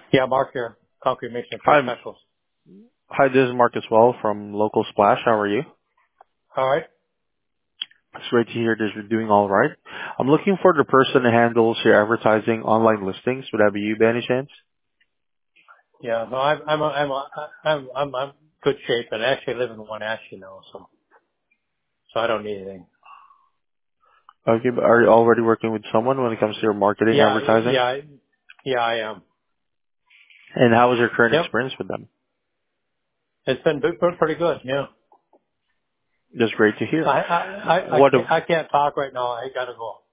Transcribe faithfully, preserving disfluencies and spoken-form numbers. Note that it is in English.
Yeah, Mark here, concrete mason repair Hi, specialist. hi. This is Mark as well from Local Splash. How are you? All right. It's great to hear that you're doing all right. I'm looking for the person who handles your advertising online listings. Would that be you, by any chance? Yeah, no, I'm I'm I'm I'm I'm I'm good shape, and I actually live in Wenatchee now, so so I don't need anything. Okay, but are you already working with someone when it comes to your marketing Yeah, advertising? yeah, yeah, I am. And how was your current Yep, experience with them? it's been been pretty good. Yeah, That's great to I hear. I I I What? can't I can't talk right now. I gotta go.